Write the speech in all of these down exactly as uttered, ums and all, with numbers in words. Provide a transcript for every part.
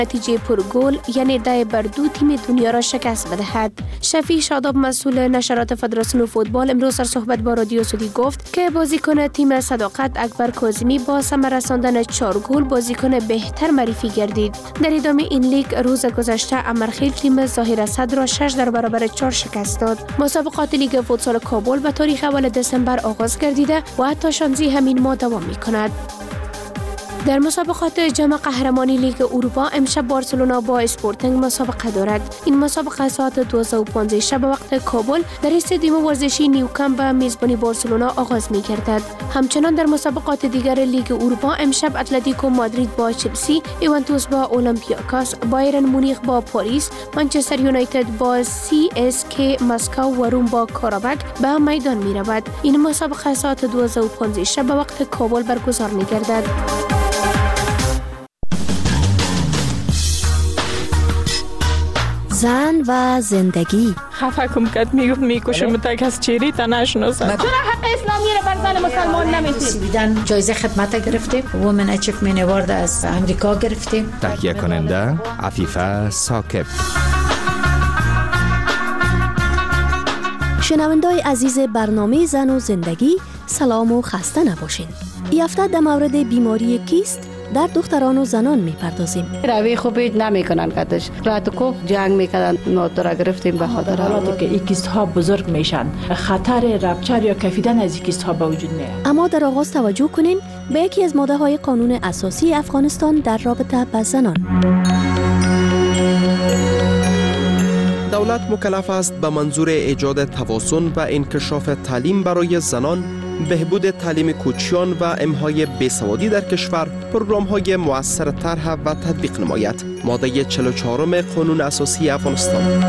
نتیجه پرگل یعنی ده بر دو تیم دنیا را شکست بدهد. شفیع شاداب مسئول نشرات فدراسیون فوتبال امروز در صحبت با رادیو سعودی گفت که بازیکن تیم صداقت اکبر کاظمی با ثمر رساندن چهار گل بازیکن بهتر معرفی گردید. در ادامه این لیگ روز گذشته امرخیل تیم ظاهر اسد را شش در برابر چهار شکست داد. مسابقات لیگ فوتسال کابل به تاریخ اول دسامبر آغاز گردیده و حتی شانزده همین ماه دوام می‌کند. در مسابقات جام قهرمانی لیگ اروپا امشب بارسلونا با اسپورتینگ مسابقه دارد. این مسابقه ساعت دوازده و پانزده شب وقت کابل در استادیوم ورزشی نیوکامپ به میزبانی بارسلونا آغاز می‌گردد. همچنان در مسابقات دیگر لیگ اروپا امشب اتلتیکو مادرید با چلسی، یوونتوس با اولمپیاکوس، بایرن مونیخ با پاریس، منچستر یونایتد با سی اس کی مسکو و روم با کاراباک به میدان می‌رود. این مسابقه ساعت دوازده و پانزده شب وقت کابل برگزار می‌گردد. زن و زندگی. خفه کم کد میگفت میکشم تک از چیری تا نشناسم. چرا حق اسلامی رو بر زن مسلمان نمیتیم؟ جایزه خدمت گرفتیم. وومن اچیومنت اوارد از امریکا گرفتیم. تهیه کننده عفیفه ثاقب. شنوندای عزیز برنامه زن و زندگی، سلام و خسته نباشین. این هفته در مورد بیماری کیست در دختران و زنان میپردازیم. روی خوبی نمیکنن کدش رات کو جنگ میکنن نوترا گرفتیم به خاطر حالاتی که این کیست ها بزرگ میشن خطر رپچر یا کفیدن از این کیست ها به وجود میاد. اما در آغاز توجه کنین به یکی از ماده های قانون اساسی افغانستان در رابطه با زنان. دولت مکلف است به منظور ایجاد توازن و انکشاف تعلیم برای زنان، بهبود تعلیم کوچیان و امحای بیسوادی در کشور پروگرام‌های مؤثر طرح و تطبیق نماید. ماده چهل و چهار قانون اساسی افغانستان.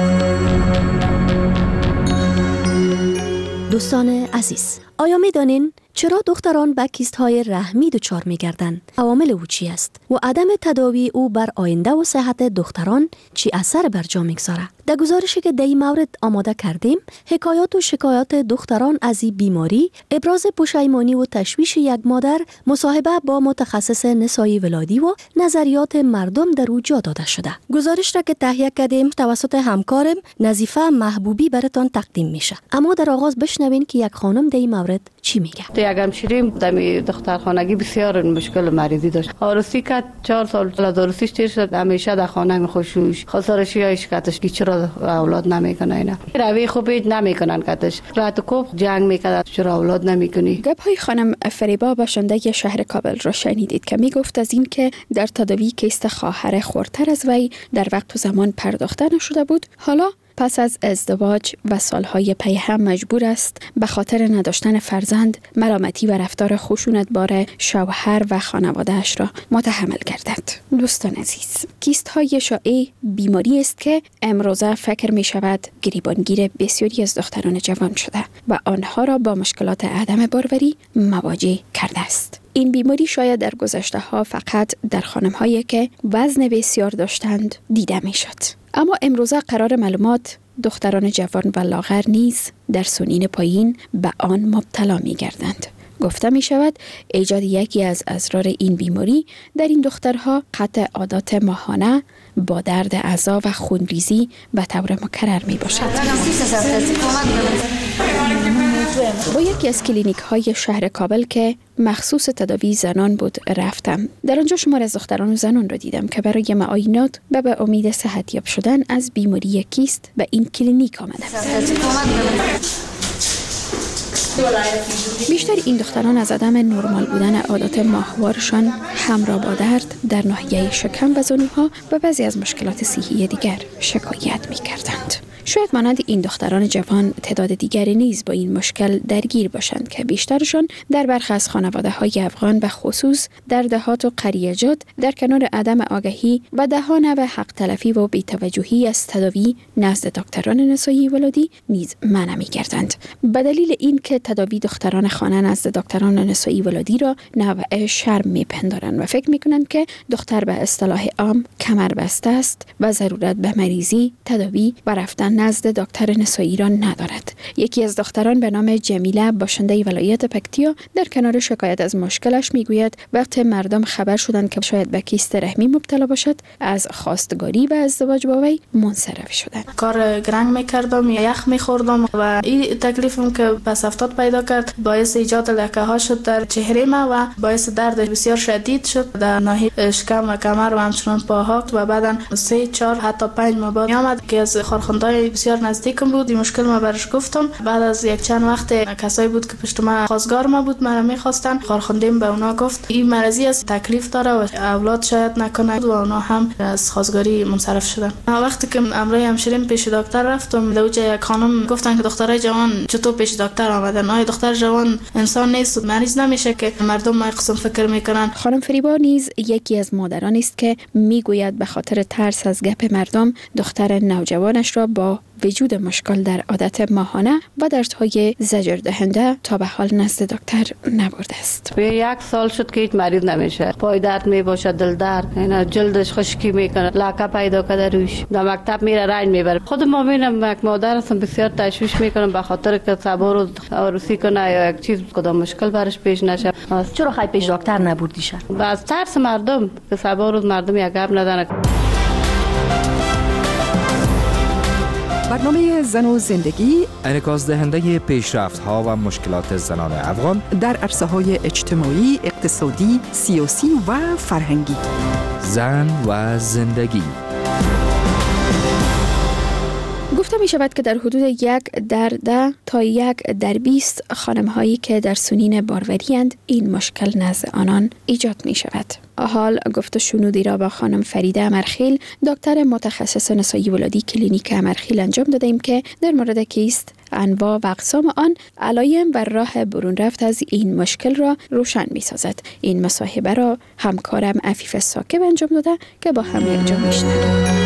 دوستان عزیز، آیا می‌دانین چرا دختران به کیست‌های رحمی دچار می‌گردند؟ عوامل او چی است و عدم تداوی او بر آینده و صحت دختران چی اثر بر جا می‌گذارد؟ در گزارشی که در این مورد آماده کردیم، حکایات و شکایات دختران از این بیماری، ابراز پشیمانی و تشویش یک مادر، مصاحبه با متخصص نسایی ولادی و نظریات مردم در او جا داده شده. گزارش را که تهیه کردیم توسط همکارم نظیفه محبوبی براتون تقدیم میشه. اما در آغاز بشنوین که یک خانم در این مورد چی میگه. یک همشیریم دمی دخترخانگی بسیار مشکل مریضی داشت. آرسی که چهار سال از آرسیش تیر شد، همیشه در خانه میخوشوش خسارشی های شکایتش که چرا اولاد نمیکنه اینا روی خوبی نمیکنن کتش رات کو جنگ میکنه چرا اولاد نمیکنی. گپ های خانم فریبا باشنده شهر کابل را شنیدید که میگفت از این که در تداوی کیست خواهر خردتر از وی در وقت و زمان پرداخته نشده بود، حالا پس از ازدواج و سالهای پی هم مجبور است به خاطر نداشتن فرزند ملامتی و رفتار خشونتبار شوهر و خانواده‌اش را متحمل گردد. دوستان عزیز، کیست های شایع بیماری است که امروزه فکر می شود گریبانگیر بسیاری از دختران جوان شده و آنها را با مشکلات عدم باروری مواجه کرده است. این بیماری شاید در گذشته ها فقط در خانم هایی که وزن بسیار داشتند دیده می شد. اما امروزه قرار معلومات دختران جوان و لاغر نیز در سنین پایین به آن مبتلا می گردند. گفته می شود ایجاد یکی از اضرار این بیماری در این دخترها قطع عادات ماهانه با درد اعضا و خونریزی به طور مکرر می باشد. با یکی از کلینیک های شهر کابل که مخصوص تداوی زنان بود رفتم. در آنجا شمار از دختران و زنان را دیدم که برای معاینات و به امید صحتیاب شدن از بیماری کیست به این کلینیک آمدند. بیشتر این دختران از عدم نرمال بودن عادات ماهوارشان همراه با درد در ناحیه شکم و زانوها و بعضی از مشکلات صحی دیگر شکایت می کردند. شاید مانند این دختران جوان تعداد دیگری نیز با این مشکل درگیر باشند که بیشترشان در برخی از خانواده‌های افغان و خصوص در دهات و قریجات در کنار عدم آگاهی و دهان و حق تلفی و بی‌توجهی از تداوی نزد دکتران نسایی ولادی نیز منع می‌کردند. به دلیل این که تداوی دختران خانه نزد دکتران نسایی ولادی را نوع شرم می‌پندارند و فکر می‌کنند که دختر به اصطلاح عام کمر بسته است و ضرورت به مریضی، تداوی و رفتن نزد دکتر نسایی را ندارد. یکی از دختران به نام جمیله باشنده ولایت پکتیا در کنار شکایت از مشکلش میگوید وقتی مردم خبر شدند که شاید به کیست رحمی مبتلا باشد از خواستگاری و ازدواج با وی منصرف شدند. کار گرنگ میکردم، یخ میخوردم و این تکلیفم که پس افتاد پیدا کرد باعث ایجاد لکه ها شد در چهره ما و باعث درد بسیار شدید شد در ناحیه شکم و کمر و همچنان پاها و بعداً سه چهار حتی پنج ماه بعد آمد که از خارخوندهای بسیار نزدیکم بود. این مشکل ما برش گفتم. بعد از یک چند وقت کسایی بود که پشت ما خواستگار ما بود مرا میخواستن، خارخوندیم به اونا گفت این مرضی است، تکلیف داره و اولاد شاید نکنه و اونا هم از خواستگاری منصرف شدن. وقتی که امروز همشیرین پیش دکتر رفتم، دوجه یک خانم گفتن که دخترای جوان چطور پیش دکتر آمدن؟ آیا دختر جوان انسان نیست، مریض نمیشه که مردم ما قسم فکر میکنن؟ خانم فریبا نیز یکی از مادران است که میگوید به خاطر ترس از گپ مردم دختر نوجوانش را با وجود مشکل در عادت ماهانه و دردهای زجر دهنده تا به حال نزد دکتر نبرده است. یک سال شد که هیچ مریض نمیشه. پای درد می باشه، دل درد، اینا جلدش خشکی میکنه، لاکه پیدا کرده روش. در مکتب میره رنج میبره. خود ما ببینم یک مادر هستم بسیار تشویش میکنم به خاطر که صبر و عروسی کنه یا یک چیز کدام مشکل برش پیش نشه. چرا خیلی پیش دکتر نبردیشه؟ از ترس مردم که صبر و مردم یک گپ نداره. برنامه زن و زندگی انعکاس دهنده پیشرفت‌ها و مشکلات زنان افغان در عرصه‌های اجتماعی، اقتصادی، سیاسی و فرهنگی. زن و زندگی. گفته می شود که در حدود یک در ده تا یک در بیست خانم هایی که در سنین باروری اند این مشکل نزد آنان ایجاد می شود. حال گفته شنودی را با خانم فریده امرخیل دکتر متخصص نسایی ولادی کلینیک امرخیل انجام دادیم که در مورد کیست، انواع و اقسام آن، علایم و راه برون رفت از این مشکل را روشن می سازد. این مصاحبه را همکارم عفیف ساکب انجام داده که با هم یک جا میشنویم.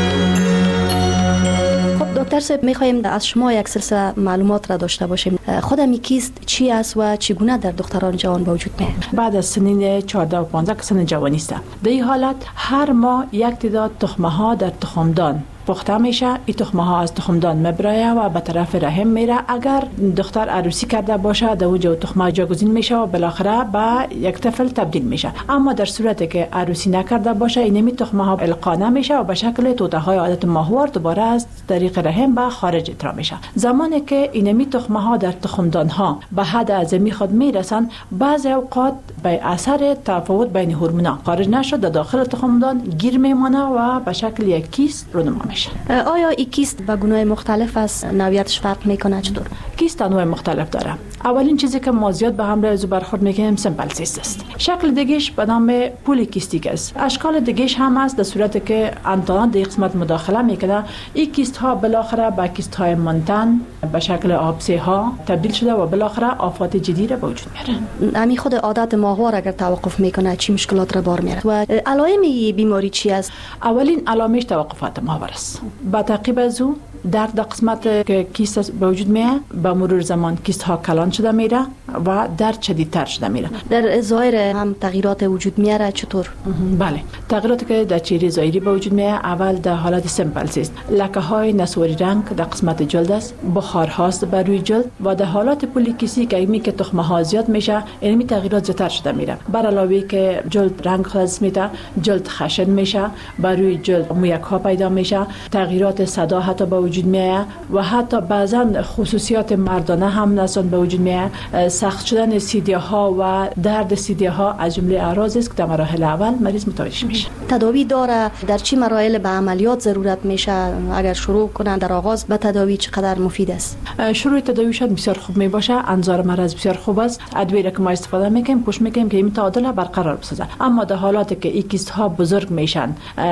دکتر صاحب میخوایم از شما یک سلسله معلومات را داشته باشیم. خودم کیست چی است و چگونه در دختران جوان به وجود میاد؟ بعد از سنین چهارده و پانزده که سن جوانی است. در این حالت هر ماه یک تعداد تخمه ها در تخمدان پخته میشه. این تخمه ها از تخمدان میبره و به طرف رحم میره. اگر دختر عروسی کرده باشه در اونجا تخمه جاگزین میشه و بالاخره به یک طفل تبدیل میشه. اما در صورتی که عروسی نکرده باشه اینمی تخمه ها القا نمیشه و به شکل توته های عادت ماهوار دوباره از طریق رحم به خارج اطراح میشه. زمانی که اینمی تخمه ها در تخمدان ها به حد اعظمی خود میرسن، بعضی اوقات به اثر تفاوت بین هورمونا خارج نشد در داخل تخمدان گیر میمونه و به شکل یک کیست رونما میشه. آیا این کیست به گونه‌های مختلف است؟ نوعیتش فرق میکنه چطور؟ کیست انواع مختلف داره. اولین چیزی که ما زیاد به همراه از برخورد میکنیم سیمپل سیست است. شکل دیگهش به نام پولیکیستیک است. اشکال دیگهش هم است در صورتی که انتان در قسمت مداخله میکنه. این کیست ها بالاخره به کیست های منتن به شکل آبسه ها تبدیل شده و بالاخره آفات جدی را به وجود میاره. همین خود عادت ماهوار اگر توقف میکنه چی مشکلات را بار میاره و علائم این بیماری چی است؟ اولین علامش توقفات ماهوار است. با تعقیب از او درد قسمت که کیست به وجود میاد به مرور زمان کیست ها کلان شده میره و درد شدیدتر شده میره. در ظاهر هم تغییرات وجود میاره چطور؟ بله، تغییراتی که در چهره ظاهری به وجود میاد اول در حالت سیمپل است. لکه های نسواری رنگ در قسمت جلد است، بخار هاست بر روی جلد و در حالات پولیکیسی که می که تخمه ها زیاد میشه اینمی تغییرات زیادتر شده میره. بر علاوه که جلد رنگ خالص میده، جلد خشن میشه، بر روی جلد مویک ها پیدا میشه، تغییرات صدا حتی به وجود میاد و حتی بعضا خصوصیات مردانه هم نسان به وجود میاد. سخت شدن سیدیه ها و درد سیدیه ها از جمله اعراض است که در مراحل اول مریض متوجه میشه. تداوی داره؟ در چی مراحل به عملیات ضرورت میشه؟ اگر شروع کنن در آغاز به تداوی چقدر مفید است؟ شروع تداوی شد بسیار خوب می باشه. انظار مرض بسیار خوب است. ادویه که ما استفاده میکنیم پوش میکنیم که این تعادل برقرار بسازه. اما در حالاتی که این کیست ها بزرگ میشن،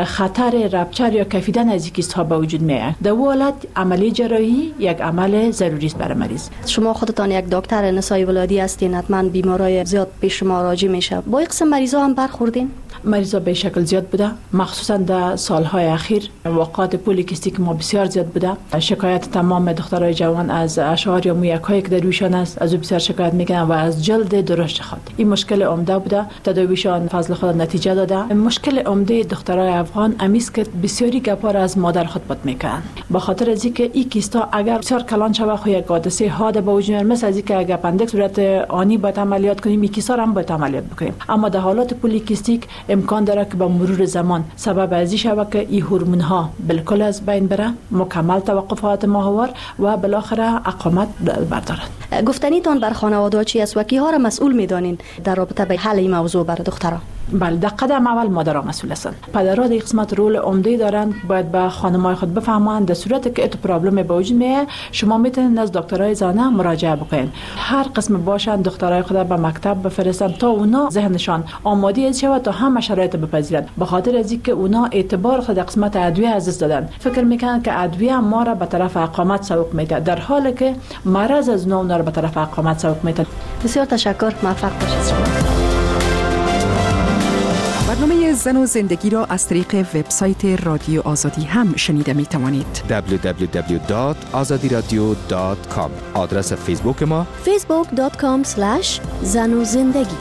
خطر رپچر یا کفیدن از این کیست ها به وجود میاد، در حالت عملی جراحی یک عمل ضروری است برای مریض. شما خودتان یک دکتر نسایی ولادی هستین، حتما بیمارای زیاد پیش شما راجع میشه. با این قسم مریضا هم برخوردین؟ مریضا به شکل زیاد بوده، مخصوصا در سالهای اخیر واقعات پولیکیستیک ما بسیار زیاد بوده. شکایت تمام دخترای جوان از اشعار یا مویک‌هایی که در رویشان است از او بسیار شکایت میکنن و از جلد درشت خود. این مشکل عمده بوده، تداویشان فضل خود نتیجه داده. مشکل عمده دخترای افغان امیست که بسیاری گپار از مادر خود پد میکنن، به خاطر از اینکه این کیستا اگر بسیار کلان شوه خو یک حادثه حاد به وجود میاد، مثل از اینکه اگر اپندیکس صورت آنی باید عملیات کنیم، این کیسا هم باید عملیات بکنیم. اما در حالات پولیکیستیک امکان داره که با مرور زمان سبب ازی شوه که این هورمون ها بالکل از بین بره، مکمل توقفات ماهوار و بالاخره اقامت بردارد. گفتنیتان بر خانواده چی است و کی ها را مسئول میدانین در رابطه به حل این موضوع برای دخترها؟ بله، در قدم اول مادرها مسئول هستند. پدرها در قسمت رول عمده دارند، باید به خانم‌های خود بفهمند در صورتی که ات پرابلم به وجود میاد شما میتونید از دکترای زنانه مراجعه بکنید. هر قسم باشند دخترای خود به مکتب بفرستن تا اونا ذهنشان آماده از شود تا همه شرایط بپذیرند، به خاطر از اینکه اونا اعتبار خود در قسمت ادویه از دست دادن. فکر میکنند که ادویه ما را به طرف اقامت سوق میده، در حالی که مرض از نو اونا را به طرف اقامت سوق میده. بسیار تشکر، موفق باشید شما. برنامه زن و زندگی را از طریق وبسایت رادیو آزادی هم شنیده می توانید. دبلیو دبلیو دبلیو دات آزادی رادیو دات کام. آدرس فیسبوک ما فیسبوک دات کام اسلش زن و زندگی.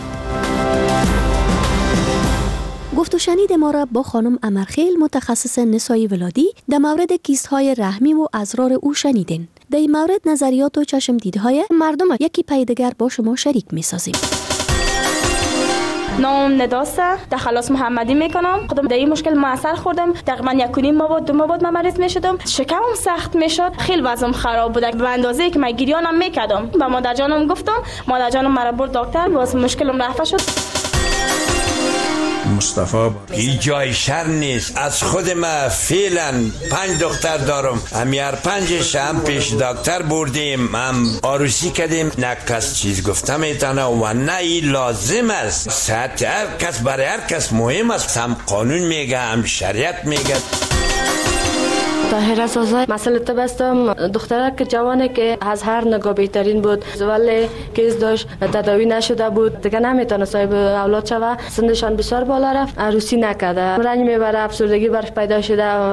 گفت و شنید ما را با خانم امرخیل متخصص نسای ولادی در مورد کیست های رحمی و ازرار او شنیدین. در این مورد نظریات و چشم دیدهای مردم یکی پی دیگر با شما شریک می سازیم. نام نداسته در خلاص محمدی میکنم. خودم در این مشکل موثر خوردم، تقریبا یک و نیم ماه دو ماه بعد من مریض میشدم، شکمم سخت میشد، خیلی وضعم خراب بود به اندازه‌ای که من گریانم میکردم. با مادر جانم گفتم، مادر جانم مرا برد دکتر، واسه مشکلم رفع شد. مصطفی این جای شر نیست. از خود ما فعلا پنج دختر دارم، هم هر پنجش هم پیش دکتر بردیم، هم آروسی کردیم، نه کس چیز گفته میتونه و نه این لازم است. صحت هر کس برای هر کس مهم است، هم قانون میگه هم شریعت میگه. طاهره سازای مسئله تبستم دختره که جوانه که از هر نگاه بهترین بود، ولی کیس داشت تداوی نشده بود، دیگه نمیتونه صاحب اولاد شوه، سنشان بسیار بالا رفت، عروسی نکرده، رنج میبره، افسردگی برش پیدا شده.